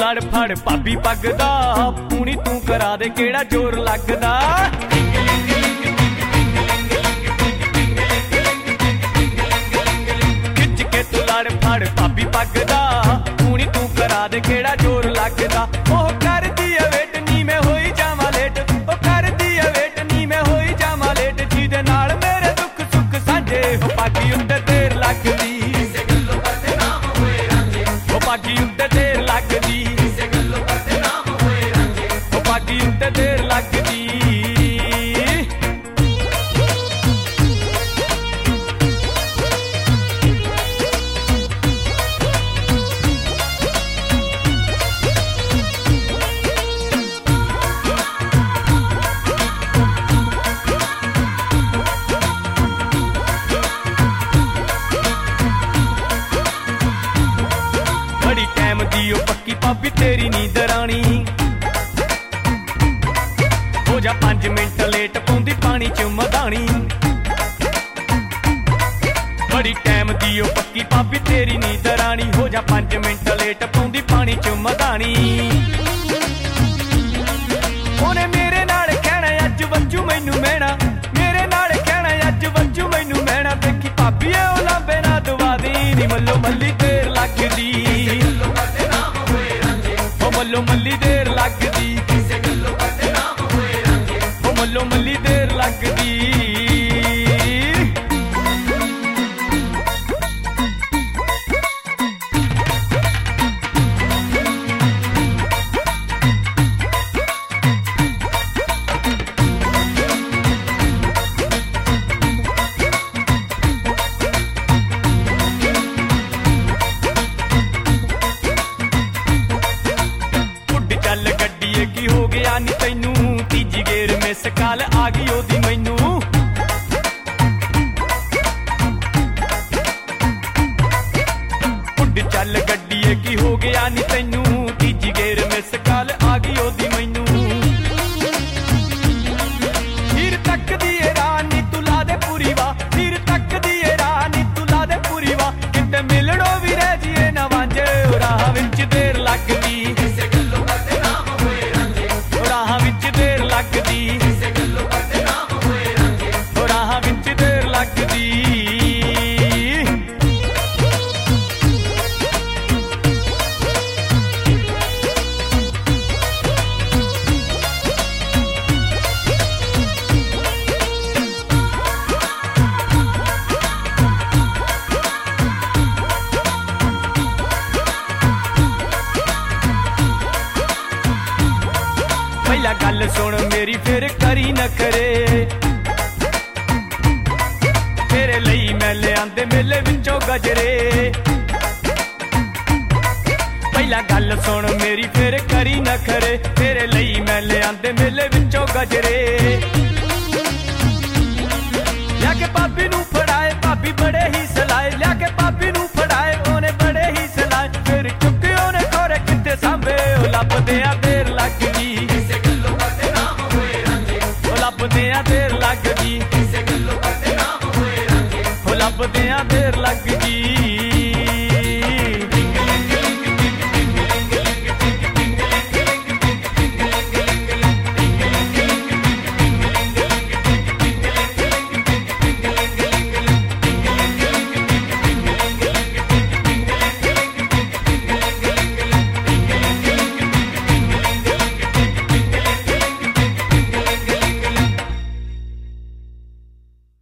लड़ फड़ भाभी पगदा पूनी तू करा दे केड़ा जोर लगदा। खिच के तू लड़ फड़ भाभी पगदा पूनी तू करा दे केड़ा जोर लगदा। ओह कर दी वेट नी मैं होई जावां लेट, ओ कर दी वेट नी मैं होई जावां लेट, जिहदे नाल मेरे दुख सुख साझे हो पागी उत्ते देर लगदी। पागी उत्ते देर लगदी, पागी उत्ते देर लगदी। बड़ी टाइम दी ओ पक्की भाभी तेरी नींद रानी, हो जा 5 मिनट लेट पौंदी पानी च मदानी। बड़ी टाइम दी ओ पक्की भाभी तेरी नींद रानी, हो जा 5 मिनट लेट पौंदी पानी च मदानी। ओने मेरे नाल कहना अज वंजू मैनू मैना, मेरे नाल कहना अज वंजू मैनू मैना, देखी भाभी ओ लांबे ना दवा दी नी मल्लो मल्ली देर लगदी। मल्लो मल्ली देर लगदी, ओ मल्लो मल्ली देर लगदी। चल गड्डीए की हो गया नी तैनू, तीजी गेर में सकाल आ गई ओदी मैनू। उड चल गड्डीए की हो गया नी तैनू, तीजी गेर में सकाल आ गई ओदी मैनू। हीर तक दिए रानी तू ला दे पूरी वाह, हीर तक दिए रानी तू ला दे पूरी वाह, किते मिलड़ो भी रह जिए ना वांझे राह विच देर लगदी। राह विच देर लगदी, राह विच देर लगदी। पहला गल सुन मेरी फिर करी न करे, तेरे लई मैं ले आंदे मेले विचों गजरे। पहला गल सुन मेरी फिर करी न करे, तेरे लई मैं ले आंदे मेले विचों गजरे। लिया के भाभी नू फड़ाए भाभी बड़े ही सलाए, लिया के भाभी नू फड़ाए ओने बड़े ही सलाए, फिर चुके ओने खोरे किते सांभे ओ लभदे आ देर लगदी। लभदियां देर लगदी, लभदियां देर लगदी।